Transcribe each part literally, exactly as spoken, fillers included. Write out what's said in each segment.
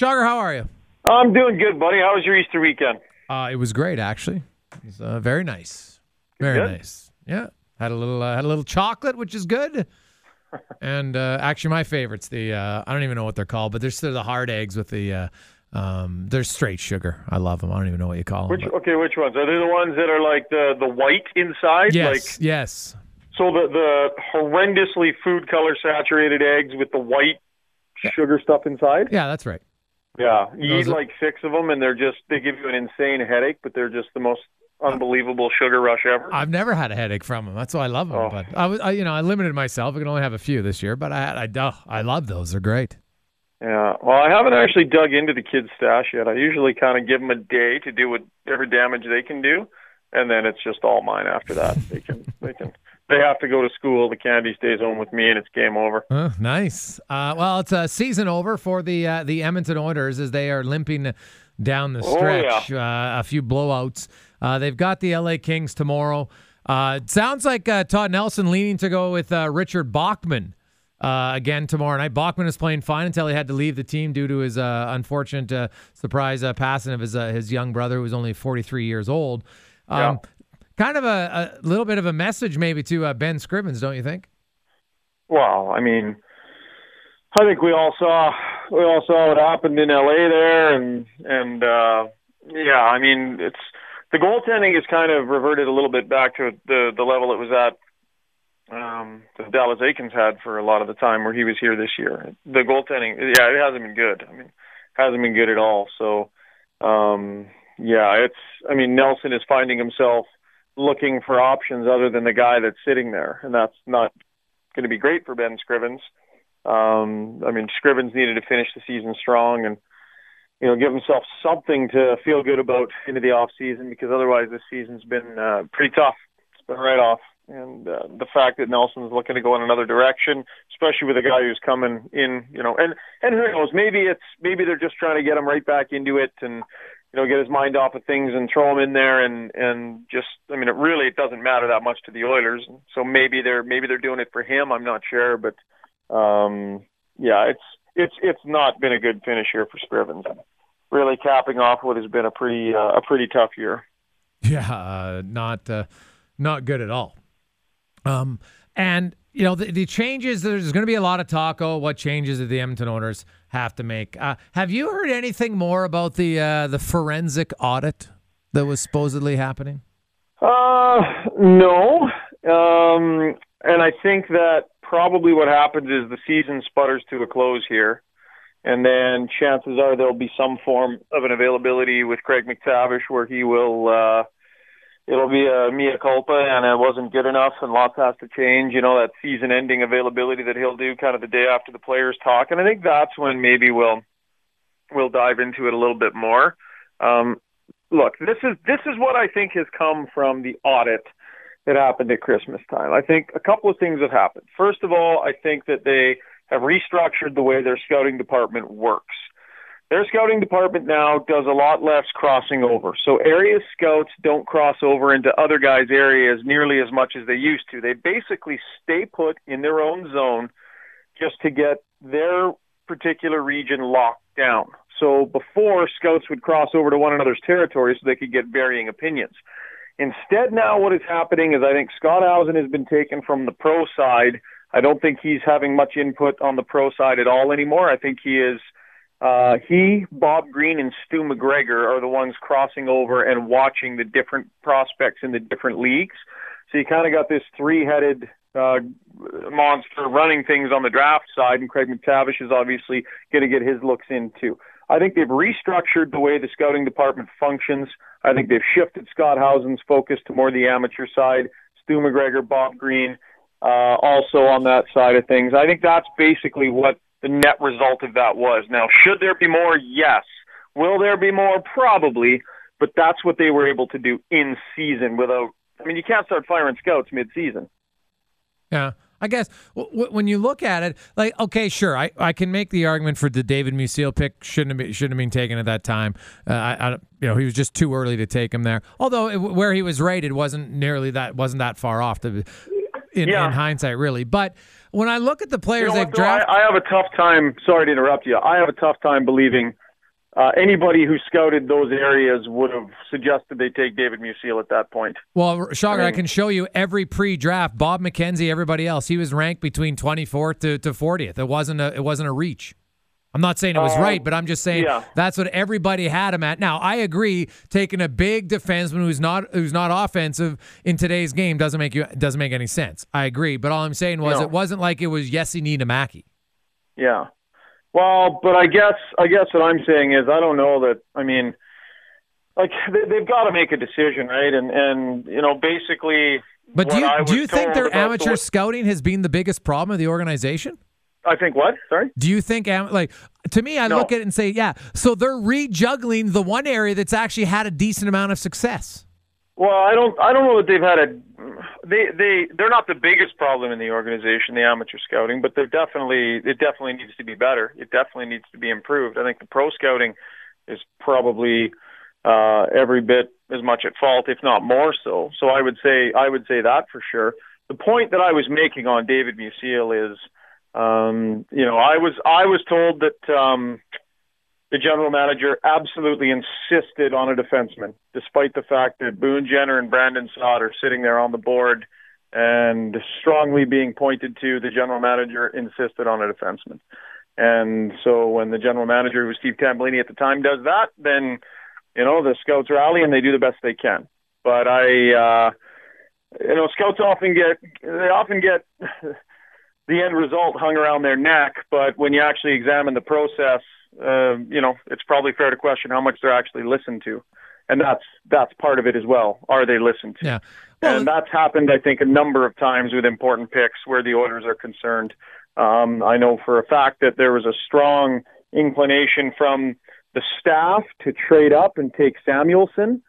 Shugger, how are you? I'm doing good, buddy. How was your Easter weekend? Uh, it was great, actually. It was uh, very nice. Very good? nice. Yeah. Had a little uh, had a little chocolate, which is good. And uh, actually, my favorites, the uh, I don't even know what they're called, but they're still the hard eggs with the uh, um, they're straight sugar. I love them. I don't even know what you call them. Which okay, which ones are they? The ones that are like the the white inside? Yes. Like, yes. So the the horrendously food color saturated eggs with the white sugar stuff inside? Yeah, that's right. Yeah, you Those eat are- like six of them, and they're just they give you an insane headache, but they're just the most unbelievable sugar rush ever. I've never had a headache from them. That's why I love them. Oh. But I was, I, you know, I limited myself. I can only have a few this year, but I, had, I, oh, I love those. They're great. Yeah, well, I haven't actually dug into the kids' stash yet. I usually kind of give them a day to do whatever damage they can do, and then it's just all mine after that. They can, they can, they have to go to school. The candy stays home with me, and it's game over. Oh, nice. Uh, well, it's a season over for the uh, the Edmonton Oilers as they are limping down the Oh, stretch. uh, a few blowouts. Uh, they've got the L A Kings tomorrow. Uh, it sounds like uh, Todd Nelson leaning to go with uh, Richard Bachman uh, again tomorrow night. Bachman is playing fine until he had to leave the team due to his uh, unfortunate uh, surprise uh, passing of his uh, his young brother, who was only forty-three years old. Um, Yeah. Kind of a, a little bit of a message maybe to uh, Ben Scrivens, don't you think? Well, I mean, I think we all saw we all saw what happened in L A there, and and uh, yeah, I mean, it's the goaltending has kind of reverted a little bit back to the the level it was at um, that Dallas Aikens had for a lot of the time where he was here this year. The goaltending, yeah, it hasn't been good. I mean, hasn't been good at all. So, um, yeah, it's. I mean, Nelson is finding himself looking for options other than the guy that's sitting there, and that's not going to be great for Ben Scrivens. Um, I mean, Scrivens needed to finish the season strong and, you know, give himself something to feel good about into the off season, because otherwise this season's been uh, pretty tough. It's been right off. And uh, the fact that Nelson's looking to go in another direction, especially with a guy who's coming in, you know, and, and who knows, maybe it's, maybe they're just trying to get him right back into it and, you know, get his mind off of things and throw him in there and, and just, I mean, it really, it doesn't matter that much to the Oilers. So maybe they're, maybe they're doing it for him. I'm not sure, but um, yeah, it's, it's, it's not been a good finish here for Scrivens. Really capping off what has been a pretty, uh, a pretty tough year. Yeah, uh, not, uh, not good at all. Um, and you know, the, the changes, there's going to be a lot of talk, oh, what changes did the Edmonton Oilers have to make? Uh, have you heard anything more about the uh, the forensic audit that was supposedly happening? Uh, no. Um, and I think that probably what happens is the season sputters to a close here, and then chances are there'll be some form of an availability with Craig McTavish where he will, uh, it'll be a mea culpa and it wasn't good enough and lots has to change, you know, that season-ending availability that he'll do kind of the day after the players talk. And I think that's when maybe we'll, we'll dive into it a little bit more. Um, look, this is, this is what I think has come from the audit that happened at Christmas time. I think a couple of things have happened. First of all, I think that they have restructured the way their scouting department works. Their scouting department now does a lot less crossing over. So area scouts don't cross over into other guys' areas nearly as much as they used to. They basically stay put in their own zone just to get their particular region locked down. So before, scouts would cross over to one another's territory so they could get varying opinions. Instead, now what is happening is I think Scott Housen has been taken from the pro side. I don't think he's having much input on the pro side at all anymore. I think he is Uh, he, Bob Green, and Stu McGregor are the ones crossing over and watching the different prospects in the different leagues. So you kind of got this three-headed uh, monster running things on the draft side, and Craig McTavish is obviously going to get his looks in too. I think they've restructured the way the scouting department functions. I think they've shifted Scott Housen's focus to more the amateur side. Stu McGregor, Bob Green, uh, also on that side of things. I think that's basically what the net result of that was. Now, should there be more? Yes. Will there be more? Probably. But that's what they were able to do in season without, I mean, you can't start firing scouts mid-season. Yeah. I guess w- w- when you look at it, like, okay, sure, I, I can make the argument for the David Musil pick shouldn't have been, shouldn't have been taken at that time. Uh, I, I, you know, he was just too early to take him there. Although it, where he was rated wasn't nearly that, wasn't that far off to, in, yeah. in hindsight, really. But when I look at the players you know they've what, though? drafted, I, I have a tough time. Sorry to interrupt you. I have a tough time believing uh, anybody who scouted those areas would have suggested they take David Musil at that point. Well, Shagar, I, mean, I can show you every pre-draft. Bob McKenzie, everybody else, he was ranked between twenty-fourth to, to fortieth. It wasn't a it wasn't a reach. I'm not saying it was uh, right, but I'm just saying yeah. that's what everybody had him at. Now, I agree, taking a big defenseman who's not who's not offensive in today's game doesn't make you doesn't make any sense. I agree, but all I'm saying was no. it wasn't like it was Jesse Niittymaki. Yeah. Well, but I guess I guess what I'm saying is I don't know that. I mean, like they, they've got to make a decision, right? And and you know, basically. But do you do you think their amateur the, scouting has been the biggest problem of the organization? I think what? Sorry? Do you think, like, to me, I no. look at it and say, yeah, so they're rejuggling the one area that's actually had a decent amount of success. Well, I don't I don't know that they've had a they they they're not the biggest problem in the organization, the amateur scouting, but they're definitely it definitely needs to be better. It definitely needs to be improved. I think the pro scouting is probably uh, every bit as much at fault, if not more so. So I would say I would say that for sure. The point that I was making on David Musil is Um, you know, I was I was told that um, the general manager absolutely insisted on a defenseman, despite the fact that Boone Jenner and Brandon Saad are sitting there on the board and strongly being pointed to. The general manager insisted on a defenseman, and so when the general manager, who was Steve Tambellini at the time, does that, then you know the scouts rally and they do the best they can. But I, uh, you know, scouts often get they often get. the end result hung around their neck, but when you actually examine the process, uh, you know, it's probably fair to question how much they're actually listened to. And that's that's part of it as well. Are they listened to? Yeah. Well, and that's happened, I think, a number of times with important picks where the Oilers are concerned. Um, I know for a fact that there was a strong inclination from the staff to trade up and take Samuelson,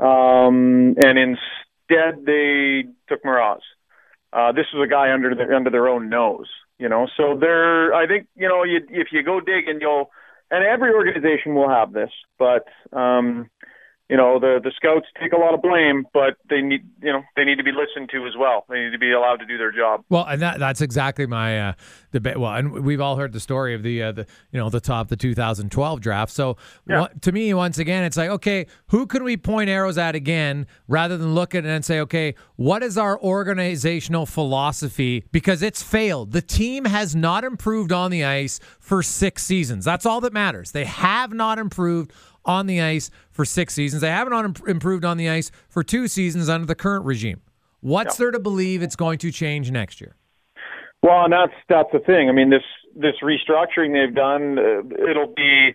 um, and instead they took Mraz. Uh, this was a guy under their under their own nose, you know. So there, I think, you know, you, if you go digging, you'll, and every organization will have this, but um, you know, the the scouts take a lot of blame, but they need, you know, they need to be listened to as well. They need to be allowed to do their job. Well, and that that's exactly my uh, debate. Well, and we've all heard the story of the uh, the you know the top the two thousand twelve draft. So yeah. what, to me, once again, it's like, okay, who can we point arrows at again, rather than look at it and say, okay, what is our organizational philosophy? Because it's failed. The team has not improved on the ice for six seasons. That's all that matters. They have not improved on the ice for six seasons. They haven't on, improved on the ice for two seasons under the current regime. What's yeah. there to believe it's going to change next year? Well, and that's that's the thing. I mean, this this restructuring they've done, uh, it'll be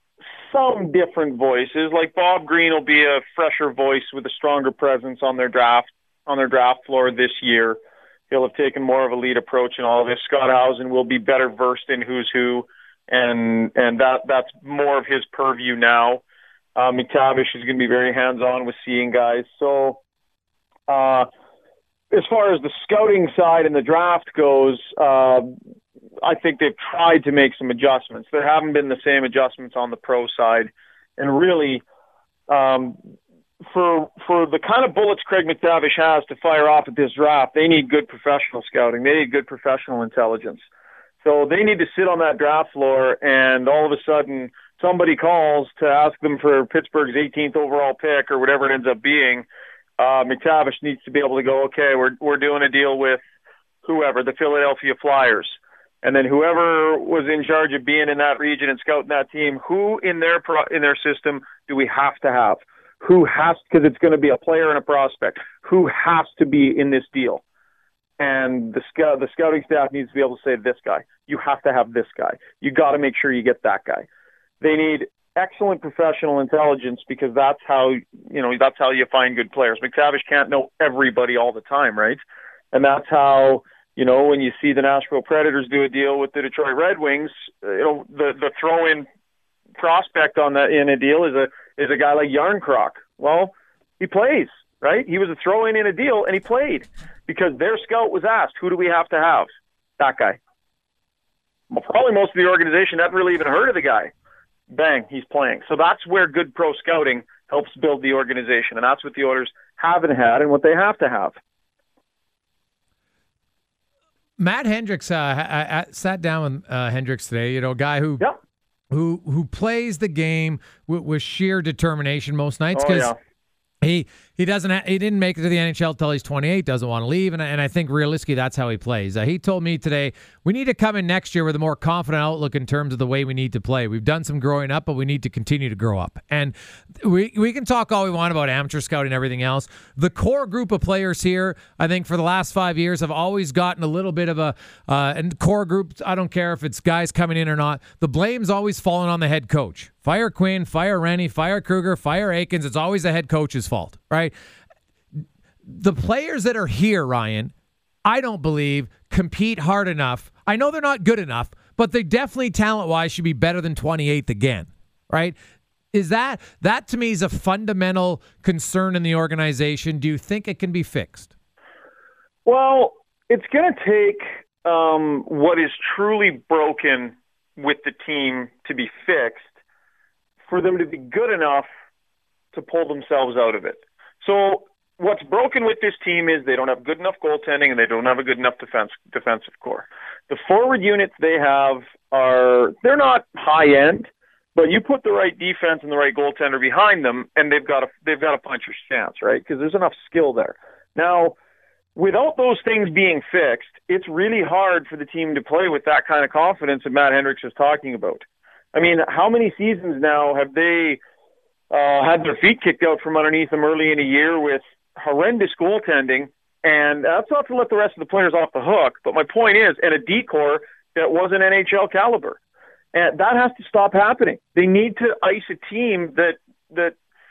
some different voices. Like Bob Green will be a fresher voice with a stronger presence on their draft on their draft floor this year. He'll have taken more of a lead approach in all of this. Scott Housen will be better versed in who's who. And and that that's more of his purview now. Uh, McTavish is going to be very hands-on with seeing guys. So uh, as far as the scouting side and the draft goes, uh, I think they've tried to make some adjustments. There haven't been the same adjustments on the pro side. And really, um, for for the kind of bullets Craig McTavish has to fire off at this draft, they need good professional scouting. They need good professional intelligence. So they need to sit on that draft floor, and all of a sudden somebody calls to ask them for Pittsburgh's eighteenth overall pick or whatever it ends up being. Uh, McTavish needs to be able to go, okay, we're we're doing a deal with whoever, the Philadelphia Flyers. And then whoever was in charge of being in that region and scouting that team, who in their pro- in their system do we have to have? Who has, because it's going to be a player and a prospect, who has to be in this deal? And the scout, the scouting staff needs to be able to say, this guy, you have to have this guy. You got to make sure you get that guy. They need excellent professional intelligence, because that's how, you know, that's how you find good players. McTavish can't know everybody all the time, right? And that's how, you know, when you see the Nashville Predators do a deal with the Detroit Red Wings, you know, the the throw-in prospect on that in a deal is a is a guy like Yarncroc. Well, he plays, right? He was a throw-in in a deal, and he played. Because their scout was asked, who do we have to have? That guy. Well, probably most of the organization haven't really even heard of the guy. Bang, he's playing. So that's where good pro scouting helps build the organization, and that's what the Oilers haven't had and what they have to have. Matt Hendricks, uh, I, I sat down with uh, Hendricks today, you know, a guy who yep. who who plays the game with, with sheer determination most nights Oh, because yeah. he he doesn't ha- he didn't make it to the N H L till he's twenty-eight, doesn't want to leave, and I- and I think realistically that's how he plays. Uh, he told me today we need to come in next year with a more confident outlook in terms of the way we need to play. We've done some growing up, but we need to continue to grow up. And we we can talk all we want about amateur scouting and everything else. The core group of players here, I think, for the last five years have always gotten a little bit of a uh, and core group. I don't care if it's guys coming in or not. The blame's always fallen on the head coach. Fire Quinn, fire Rennie, fire Kruger, fire Aikens. It's always the head coach's fault, right? The players that are here, Ryan, I don't believe compete hard enough. I know they're not good enough, but they definitely talent-wise should be better than twenty-eighth again, right? Is that, that to me is a fundamental concern in the organization. Do you think it can be fixed? Well, it's going to take um, what is truly broken with the team to be fixed for them to be good enough to pull themselves out of it. So what's broken with this team is they don't have good enough goaltending and they don't have a good enough defense defensive core. The forward units they have are, they're not high end, but you put the right defense and the right goaltender behind them and they've got a, they've got a puncher's chance, right? Because there's enough skill there. Now, without those things being fixed, it's really hard for the team to play with that kind of confidence that Matt Hendricks is talking about. I mean, how many seasons now have they uh, had their feet kicked out from underneath them early in a year with horrendous goaltending? And that's not to let the rest of the players off the hook, but my point is, and a D-core that wasn't N H L caliber. And that has to stop happening. They need to ice a team that that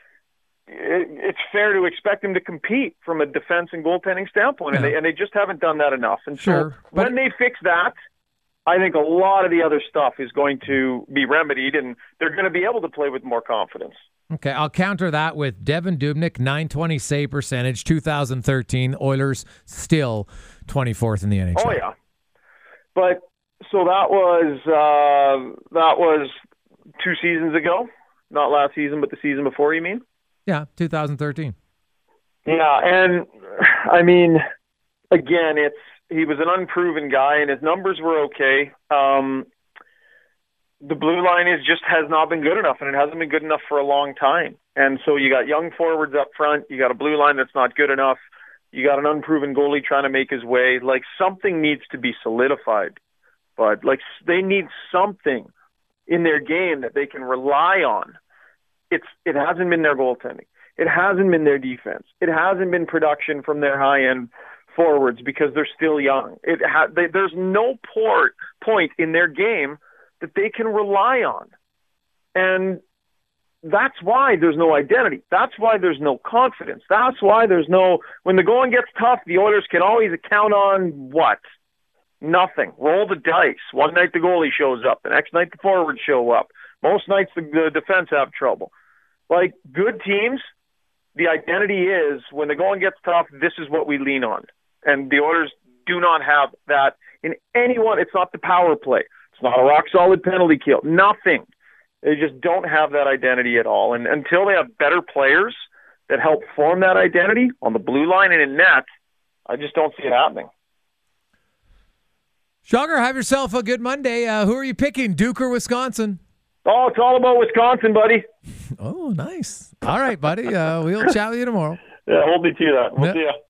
it's fair to expect them to compete from a defense and goaltending standpoint, yeah. and, they, and they just haven't done that enough. And sure, so when they fix that, I think a lot of the other stuff is going to be remedied, and they're going to be able to play with more confidence. Okay, I'll counter that with Devin Dubnyk, nine twenty save percentage, two thousand thirteen. Oilers still twenty-fourth in the N H L. Oh, yeah. But so that was uh, that was two seasons ago, not last season, but the season before, you mean? Yeah, two thousand thirteen. Yeah, and I mean, again, it's he was an unproven guy, and his numbers were okay. Um, the blue line is just has not been good enough, and it hasn't been good enough for a long time. And so you got young forwards up front, you got a blue line that's not good enough, you got an unproven goalie trying to make his way. Like, something needs to be solidified, but like they need something in their game that they can rely on. It's it hasn't been their goaltending. It hasn't been their defense. It hasn't been production from their high-end forwards because they're still young. It ha- they, there's no port, point in their game that they can rely on. And that's why there's no identity. That's why there's no confidence. That's why there's no – when the going gets tough, the Oilers can always count on what? Nothing. Roll the dice. One night the goalie shows up. The next night the forwards show up. Most nights the, the defense have trouble. Like, good teams, the identity is when the going gets tough, this is what we lean on. And the Oilers do not have that in anyone. It's not the power play. It's not a rock-solid penalty kill. Nothing. They just don't have that identity at all. And until they have better players that help form that identity on the blue line and in net, I just don't see it happening. Shogger, have yourself a good Monday. Uh, who are you picking, Duke or Wisconsin? Oh, it's all about Wisconsin, buddy. Oh, nice. All right, buddy. Uh, we'll chat with you tomorrow. Yeah, hold me to that. We'll yeah. see ya.